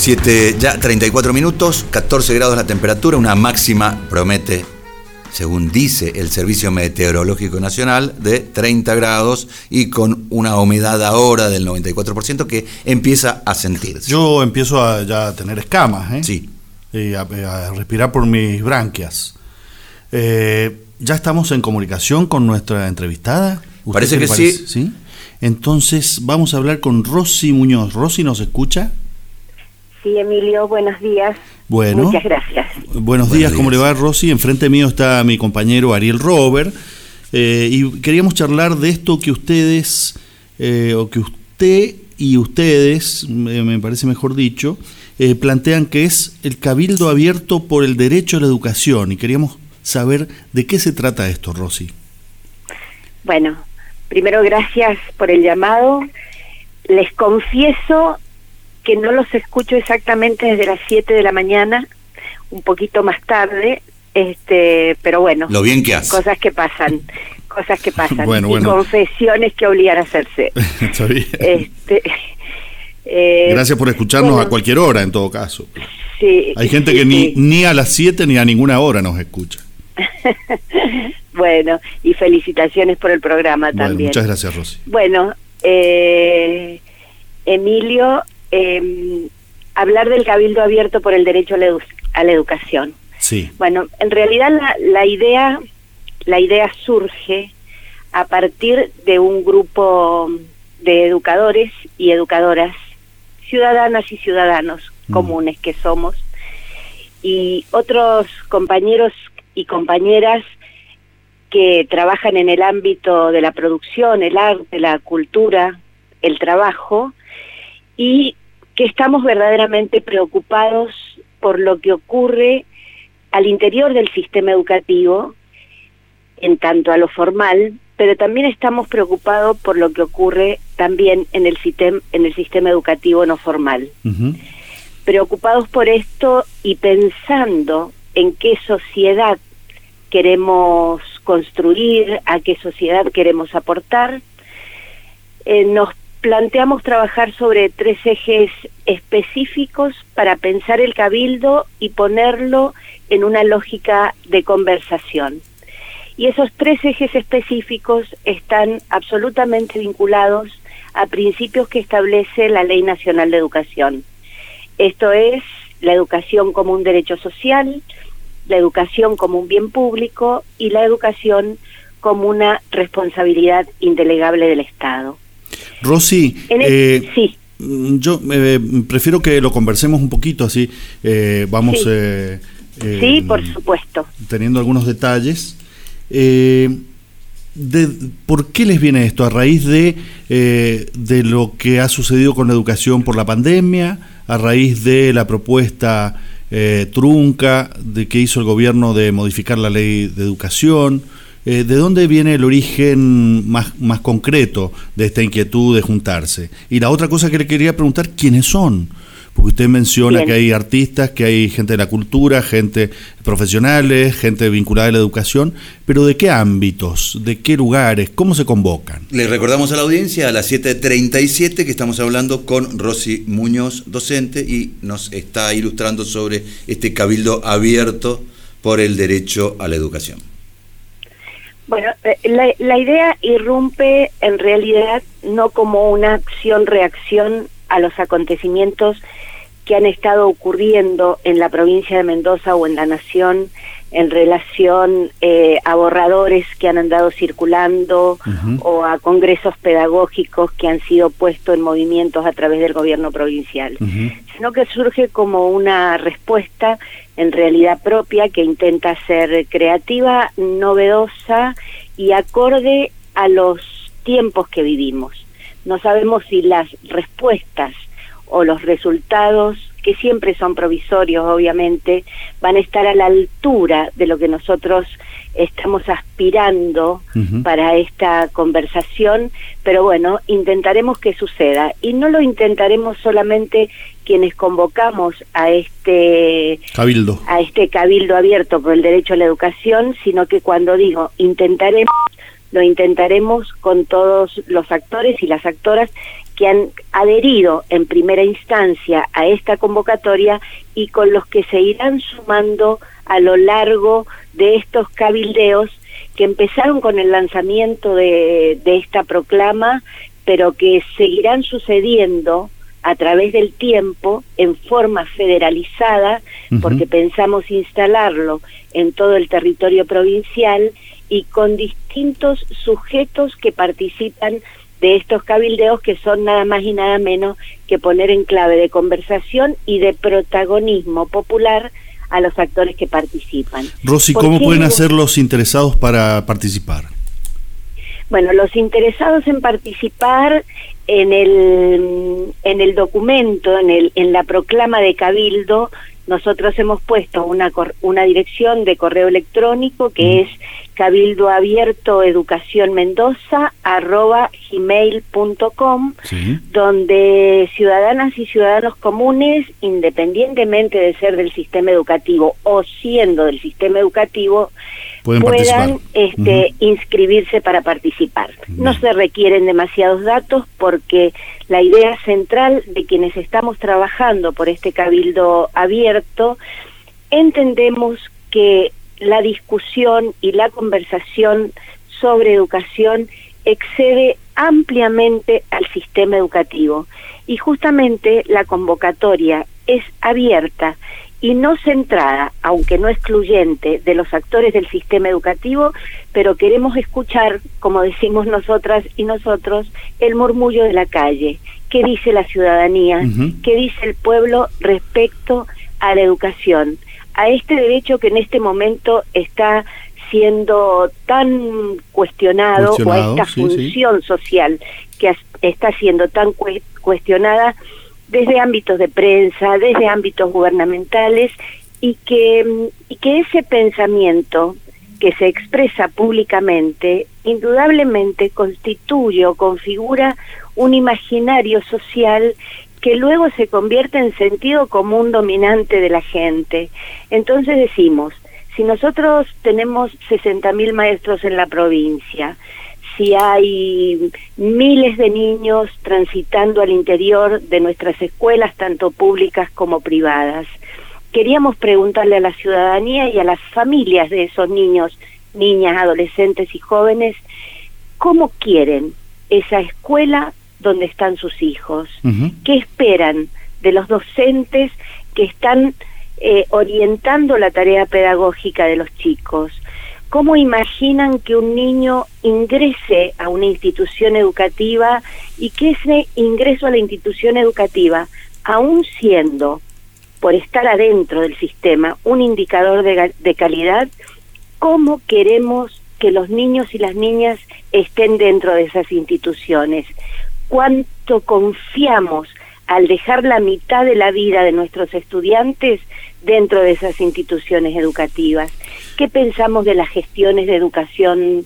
7, ya 34 minutos, 14 grados la temperatura, una máxima promete, según dice el Servicio Meteorológico Nacional, de 30 grados y con una humedad ahora del 94% que empieza a sentirse. Yo empiezo a ya tener escamas, Sí. A respirar por mis branquias. ¿Ya estamos en comunicación con nuestra entrevistada? Parece que sí. Entonces vamos a hablar con Rosy Muñoz. ¿Rosy nos escucha? Sí, Emilio, buenos días. Bueno, muchas gracias. Buenos días, ¿cómo le va, Rosy? Enfrente mío está mi compañero Ariel Robert, y queríamos charlar de esto que ustedes, o que usted y ustedes, me parece mejor dicho, plantean que es el Cabildo Abierto por el Derecho a la Educación, y queríamos saber de qué se trata esto, Rosy. Bueno, primero gracias por el llamado. Les confieso que no los escucho exactamente desde las 7 de la mañana, un poquito más tarde, pero bueno. Lo bien que hace. Cosas que pasan. Bueno. Confesiones que obligan a hacerse. Está bien. Gracias por escucharnos a cualquier hora, en todo caso. Sí. Hay gente que ni a las 7 ni a ninguna hora nos escucha. Bueno, y felicitaciones por el programa también. Muchas gracias, Rosy. Bueno, Emilio, hablar del Cabildo Abierto por el Derecho a la Educación. Sí. Bueno, en realidad la idea surge a partir de un grupo de educadores y educadoras, ciudadanas y ciudadanos comunes que somos, y otros compañeros y compañeras que trabajan en el ámbito de la producción, el arte, la cultura, el trabajo, y que estamos verdaderamente preocupados por lo que ocurre al interior del sistema educativo, en tanto a lo formal, pero también estamos preocupados por lo que ocurre también en el sistema educativo no formal. Uh-huh. Preocupados por esto y pensando en qué sociedad queremos construir, a qué sociedad queremos aportar, nos planteamos trabajar sobre 3 ejes específicos para pensar el Cabildo y ponerlo en una lógica de conversación. Y esos 3 ejes específicos están absolutamente vinculados a principios que establece la Ley Nacional de Educación. Esto es la educación como un derecho social, la educación como un bien público y la educación como una responsabilidad indelegable del Estado. Rosy, sí. Yo prefiero que lo conversemos un poquito, así vamos sí, por supuesto, teniendo algunos detalles. ¿Por qué les viene esto? ¿A raíz de lo que ha sucedido con la educación por la pandemia? ¿A raíz de la propuesta trunca de que hizo el gobierno de modificar la ley de educación? ¿De dónde viene el origen más concreto de esta inquietud de juntarse? Y la otra cosa que le quería preguntar, ¿quiénes son? Porque usted menciona que hay artistas, que hay gente de la cultura, gente profesionales, gente vinculada a la educación, pero ¿de qué ámbitos? ¿De qué lugares? ¿Cómo se convocan? Le recordamos a la audiencia a las 7:37 que estamos hablando con Rosy Muñoz, docente, y nos está ilustrando sobre este Cabildo Abierto por el Derecho a la Educación. Bueno, la idea irrumpe en realidad no como una acción-reacción a los acontecimientos que han estado ocurriendo en la provincia de Mendoza o en la nación en relación a borradores que han andado circulando o a congresos pedagógicos que han sido puestos en movimientos a través del gobierno provincial, sino que surge como una respuesta en realidad propia que intenta ser creativa, novedosa y acorde a los tiempos que vivimos. No sabemos si las respuestas o los resultados, que siempre son provisorios obviamente, van a estar a la altura de lo que nosotros estamos aspirando para esta conversación, pero bueno, intentaremos que suceda, y no lo intentaremos solamente quienes convocamos a este cabildo abierto por el derecho a la educación, sino que cuando digo intentaremos, lo intentaremos con todos los actores y las actoras que han adherido en primera instancia a esta convocatoria y con los que se irán sumando a lo largo de estos cabildeos que empezaron con el lanzamiento de esta proclama, pero que seguirán sucediendo a través del tiempo en forma federalizada, porque pensamos instalarlo en todo el territorio provincial y con distintos sujetos que participan de estos cabildeos, que son nada más y nada menos que poner en clave de conversación y de protagonismo popular a los actores que participan. Rosy, ¿cómo pueden hacer los interesados para participar? Bueno, los interesados en participar en el documento, en la proclama de Cabildo, nosotros hemos puesto una dirección de correo electrónico que es cabildoabiertoeducacionmendoza@gmail.com, donde ciudadanas y ciudadanos comunes, independientemente de ser del sistema educativo o siendo del sistema educativo, puedan inscribirse para participar. No se requieren demasiados datos porque la idea central de quienes estamos trabajando por este cabildo abierto, entendemos que la discusión y la conversación sobre educación excede ampliamente al sistema educativo y justamente la convocatoria es abierta y no centrada, aunque no excluyente, de los actores del sistema educativo, pero queremos escuchar, como decimos nosotras y nosotros, el murmullo de la calle. ¿Qué dice la ciudadanía? ¿Qué dice el pueblo respecto a la educación? A este derecho que en este momento está siendo tan cuestionado o a esta función social que está siendo tan cuestionada desde ámbitos de prensa, desde ámbitos gubernamentales, y que ese pensamiento que se expresa públicamente indudablemente constituye o configura un imaginario social que luego se convierte en sentido común dominante de la gente. Entonces decimos, si nosotros tenemos 60.000 maestros en la provincia, si hay miles de niños transitando al interior de nuestras escuelas, tanto públicas como privadas, queríamos preguntarle a la ciudadanía y a las familias de esos niños, niñas, adolescentes y jóvenes, ¿cómo quieren esa escuela donde están sus hijos? ¿Qué esperan de los docentes que están orientando la tarea pedagógica de los chicos? ¿Cómo imaginan que un niño ingrese a una institución educativa y que ese ingreso a la institución educativa, aún siendo, por estar adentro del sistema, un indicador de calidad, cómo queremos que los niños y las niñas estén dentro de esas instituciones? ¿Cuánto confiamos al dejar la mitad de la vida de nuestros estudiantes dentro de esas instituciones educativas? ¿Qué pensamos de las gestiones de educación,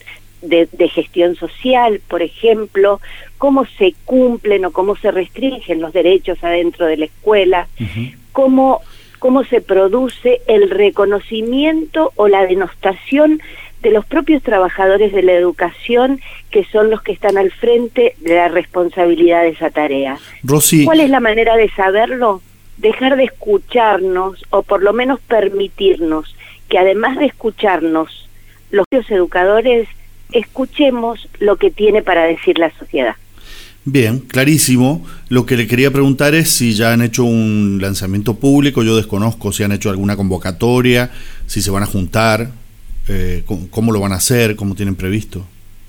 de gestión social, por ejemplo? ¿Cómo se cumplen o cómo se restringen los derechos adentro de la escuela? ¿Cómo se produce el reconocimiento o la denostación de los propios trabajadores de la educación, que son los que están al frente de la responsabilidad de esa tarea? Rosy, ¿cuál es la manera de saberlo? Dejar de escucharnos, o por lo menos permitirnos que además de escucharnos, los propios educadores, escuchemos lo que tiene para decir la sociedad. Bien, clarísimo. Lo que le quería preguntar es si ya han hecho un lanzamiento público. Yo desconozco si han hecho alguna convocatoria, si se van a juntar, cómo lo van a hacer, cómo tienen previsto.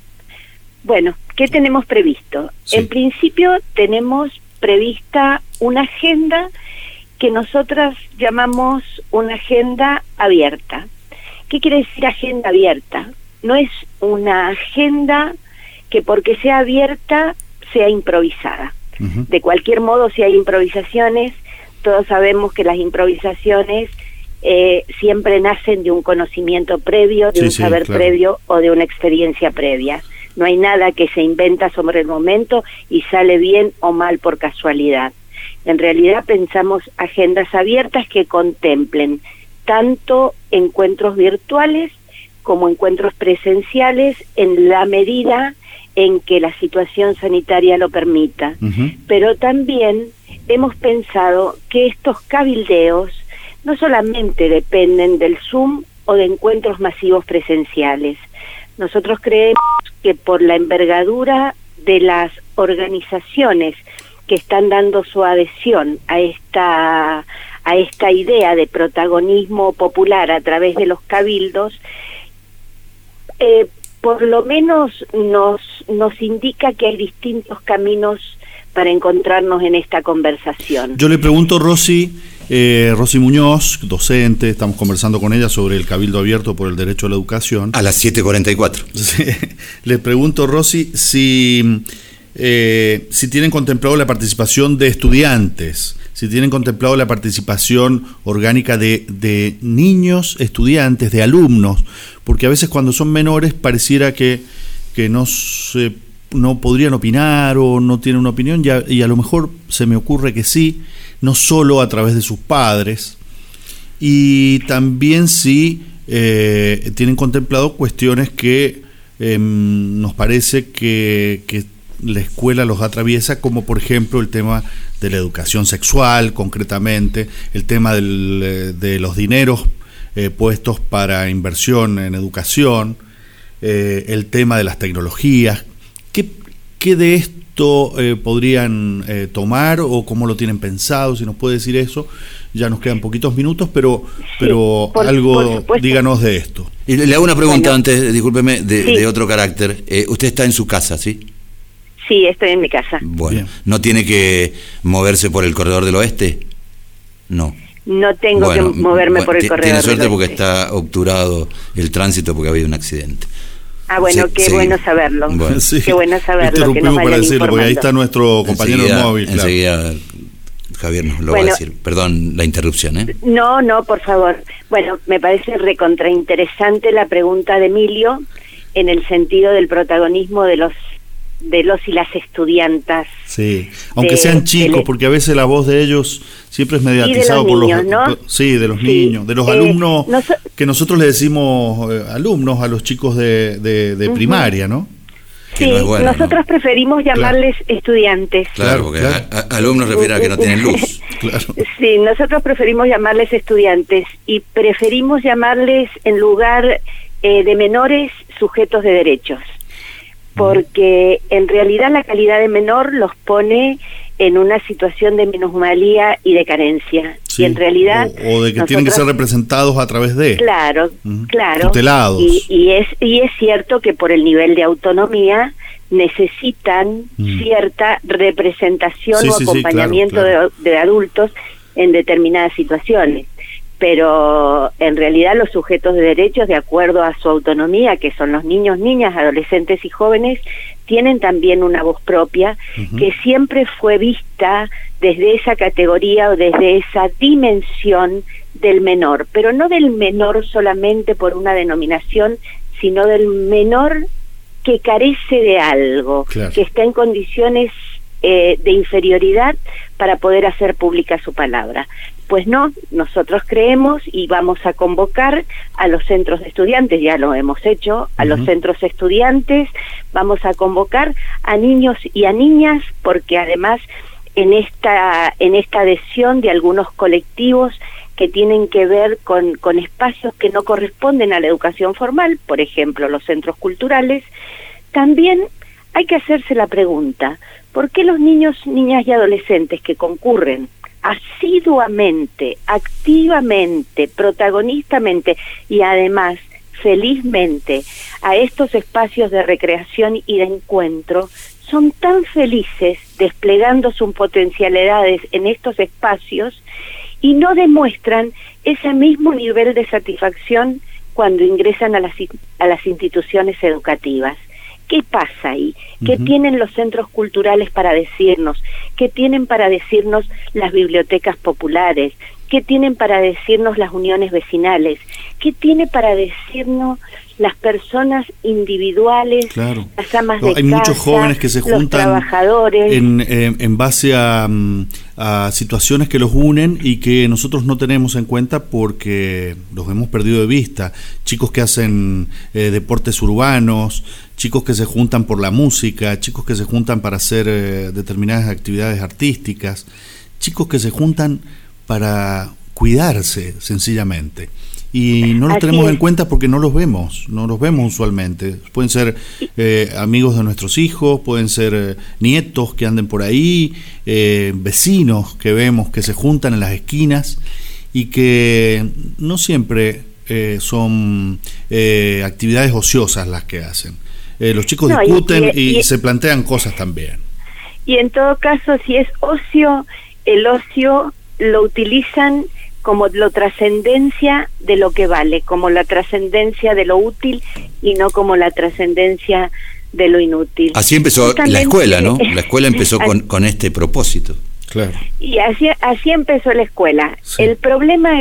Bueno, ¿qué tenemos previsto? Sí. En principio tenemos prevista una agenda que nosotras llamamos una agenda abierta. ¿Qué quiere decir agenda abierta? No es una agenda que porque sea abierta sea improvisada. De cualquier modo, si hay improvisaciones, todos sabemos que las improvisaciones siempre nacen de un conocimiento previo, de un saber previo o de una experiencia previa. No hay nada que se inventa sobre el momento y sale bien o mal por casualidad. En realidad pensamos agendas abiertas que contemplen tanto encuentros virtuales como encuentros presenciales en la medida en que la situación sanitaria lo permita. Pero también hemos pensado que estos cabildeos no solamente dependen del Zoom o de encuentros masivos presenciales. Nosotros creemos que por la envergadura de las organizaciones que están dando su adhesión a esta idea de protagonismo popular a través de los cabildos, por lo menos nos indica que hay distintos caminos para encontrarnos en esta conversación. Yo le pregunto, Rosy Muñoz, docente, estamos conversando con ella sobre el Cabildo Abierto por el Derecho a la Educación. A las 7:44. Sí, le pregunto, Rosy, si tienen contemplado la participación de estudiantes, si tienen contemplado la participación orgánica de niños, estudiantes, de alumnos, porque a veces cuando son menores pareciera que no podrían opinar o no tienen una opinión, y a lo mejor se me ocurre que sí, no solo a través de sus padres, y también si tienen contemplado cuestiones que nos parece que la escuela los atraviesa, como por ejemplo el tema de la educación sexual, concretamente, el tema de los dineros puestos para inversión en educación, el tema de las tecnologías. ¿Qué de esto podrían tomar o cómo lo tienen pensado? Si nos puede decir eso. Ya nos quedan poquitos minutos, pero algo díganos de esto. Y le hago una pregunta antes, discúlpeme, de otro carácter. Usted está en su casa, ¿sí? Sí, estoy en mi casa. Bueno, Bien. ¿No tiene que moverse por el corredor del oeste? No. No tengo que moverme por el corredor Tiene suerte del porque oeste. está obturado el tránsito porque ha habido un accidente. Ah, bueno, qué bueno saberlo. Bueno. Sí, qué bueno saberlo. Que nos interrumpimos para vayan decirlo, porque ahí está informando. nuestro compañero Enseguida, móvil. Claro. Enseguida Javier nos lo va a decir. Perdón la interrupción, ¿eh? No, por favor. Bueno, me parece recontrainteresante la pregunta de Emilio en el sentido del protagonismo de los y las estudiantas. Sí, aunque sean chicos, porque a veces la voz de ellos siempre es mediatizado por niños, ¿no? de los niños, de los alumnos, que nosotros le decimos alumnos a los chicos de primaria, ¿no? Sí, no es bueno, nosotros preferimos llamarles estudiantes. Claro, porque alumnos refiere a que no tienen luz. Claro. Sí, nosotros preferimos llamarles estudiantes y preferimos llamarles en lugar de menores sujetos de derechos. Porque en realidad la calidad de menor los pone en una situación de minusvalía y de carencia. Sí, y en realidad o de que tienen que ser representados a través de claro tutelados. Y es cierto que por el nivel de autonomía necesitan cierta representación o acompañamiento claro. de adultos en determinadas situaciones. Pero en realidad los sujetos de derechos, de acuerdo a su autonomía, que son los niños, niñas, adolescentes y jóvenes, tienen también una voz propia que siempre fue vista desde esa categoría o desde esa dimensión del menor, pero no del menor solamente por una denominación, sino del menor que carece de algo, claro. que está en condiciones de inferioridad para poder hacer pública su palabra. Pues no, nosotros creemos y vamos a convocar a los centros de estudiantes, ya lo hemos hecho, a los centros estudiantes, vamos a convocar a niños y a niñas, porque además en esta adhesión de algunos colectivos que tienen que ver con espacios que no corresponden a la educación formal, por ejemplo, los centros culturales, también hay que hacerse la pregunta, ¿por qué los niños, niñas y adolescentes que concurren asiduamente, activamente, protagonistamente y además felizmente a estos espacios de recreación y de encuentro son tan felices desplegando sus potencialidades en estos espacios y no demuestran ese mismo nivel de satisfacción cuando ingresan a las instituciones educativas? ¿Qué pasa ahí? ¿Qué tienen los centros culturales para decirnos? ¿Qué tienen para decirnos las bibliotecas populares? ¿Qué tienen para decirnos las uniones vecinales? ¿Qué tiene para decirnos las personas individuales, claro, las amas de hay casa, muchos jóvenes que se juntan los trabajadores, en base a situaciones que los unen y que nosotros no tenemos en cuenta porque los hemos perdido de vista? Chicos que hacen deportes urbanos, chicos que se juntan por la música, chicos que se juntan para hacer determinadas actividades artísticas, chicos que se juntan para cuidarse sencillamente. Y no los tenemos en cuenta porque no los vemos usualmente. Pueden ser amigos de nuestros hijos, pueden ser nietos que anden por ahí, vecinos que vemos que se juntan en las esquinas y que no siempre son actividades ociosas las que hacen. Los chicos discuten y se plantean cosas también. Y en todo caso, si es ocio, el ocio lo utilizan como la trascendencia de lo que vale, como la trascendencia de lo útil y no como la trascendencia de lo inútil. Así empezó la escuela, ¿no? La escuela empezó con este propósito. Claro. Y así empezó la escuela. Sí. El problema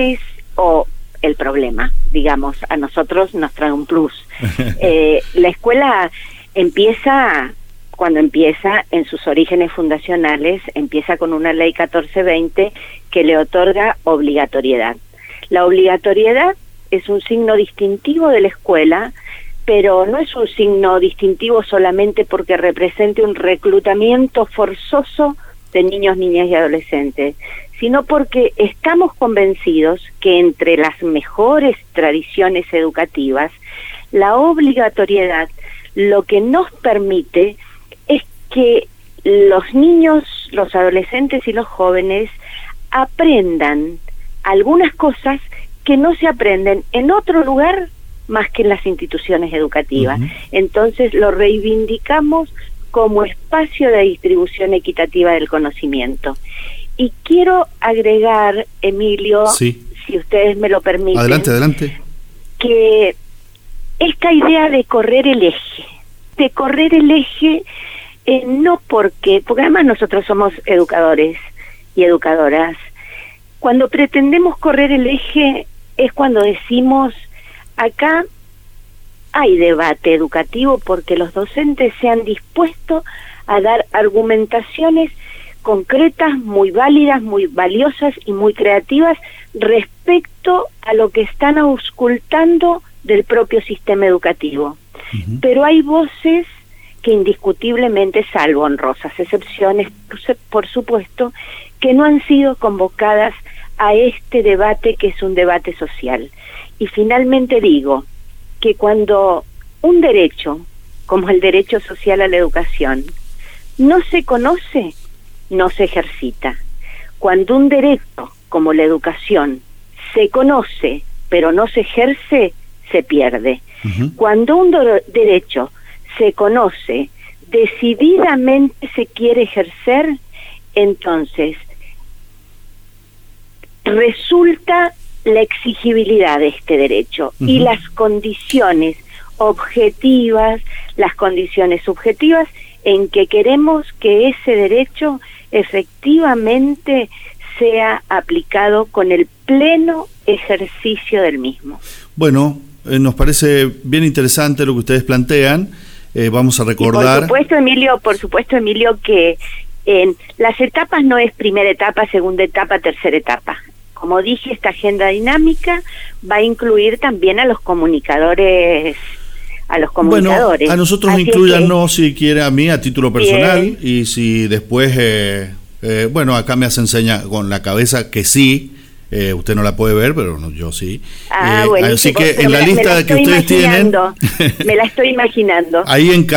digamos, a nosotros nos trae un plus. La escuela cuando empieza en sus orígenes fundacionales, empieza con una ley 1420 que le otorga obligatoriedad. La obligatoriedad es un signo distintivo de la escuela, pero no es un signo distintivo solamente porque represente un reclutamiento forzoso de niños, niñas y adolescentes, sino porque estamos convencidos que entre las mejores tradiciones educativas, la obligatoriedad lo que nos permite es que los niños, los adolescentes y los jóvenes aprendan algunas cosas que no se aprenden en otro lugar más que en las instituciones educativas. Entonces lo reivindicamos como espacio de distribución equitativa del conocimiento. Y quiero agregar, Emilio, si ustedes me lo permiten, adelante, que esta idea de correr el eje, no porque además nosotros somos educadores y educadoras, cuando pretendemos correr el eje es cuando decimos, acá hay debate educativo porque los docentes se han dispuesto a dar argumentaciones concretas, muy válidas, muy valiosas y muy creativas respecto a lo que están auscultando del propio sistema educativo. Pero hay voces que indiscutiblemente, salvo honrosas excepciones, por supuesto, que no han sido convocadas a este debate que es un debate social. Y finalmente digo que cuando un derecho, como el derecho social a la educación, no se conoce, no se ejercita. Cuando un derecho, como la educación, se conoce, pero no se ejerce, se pierde. Cuando un derecho se conoce, decididamente se quiere ejercer, entonces resulta la exigibilidad de este derecho y las condiciones objetivas, las condiciones subjetivas en que queremos que ese derecho efectivamente sea aplicado con el pleno ejercicio del mismo. Bueno, nos parece bien interesante lo que ustedes plantean. Vamos a recordar. Por supuesto, Emilio, que en las etapas no es primera etapa, segunda etapa, tercera etapa. Como dije, esta agenda dinámica va a incluir también a los comunicadores. Bueno, a nosotros incluyanos si quiere, a mí a título personal, y si después, acá me hacen seña con la cabeza que sí. Usted no la puede ver, pero yo sí. Así que en la lista que ustedes tienen, me la estoy imaginando. Ahí en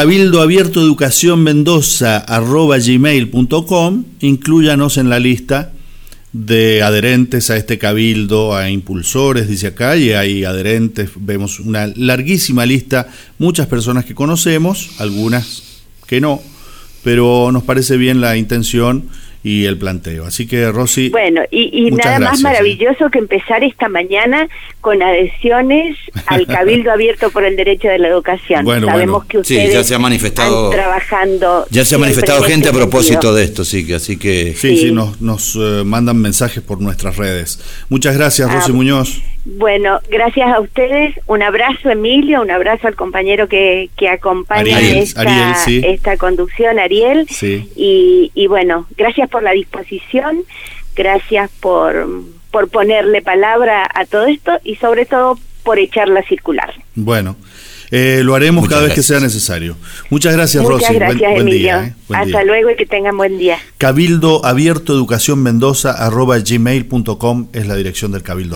cabildoabiertoeducacionmendoza@gmail.com, inclúyanos en la lista de adherentes a este cabildo, a impulsores, dice acá, y hay adherentes, vemos una larguísima lista, muchas personas que conocemos, algunas que no, pero nos parece bien la intención y el planteo. Así que, Rosy, bueno, y nada más maravilloso que empezar esta mañana con adhesiones al Cabildo Abierto por el Derecho de la Educación. Sabemos que ustedes sí, ya se ha manifestado, trabajando. Ya se ha manifestado gente a propósito de esto, así que sí, nos mandan mensajes por nuestras redes. Muchas gracias, Rosy Muñoz. Bueno, gracias a ustedes. Un abrazo, Emilio, un abrazo al compañero que acompaña Ariel, esta conducción, Ariel. Sí. Y bueno, gracias por la disposición, gracias por ponerle palabra a todo esto y sobre todo por echarla circular. Bueno, lo haremos cada vez que sea necesario. Muchas gracias, Rosy. Muchas gracias, buen Emilio. día, Hasta día. luego y que tengan buen día. Cabildo Abierto Educación Mendoza @gmail.com es la dirección del Cabildo.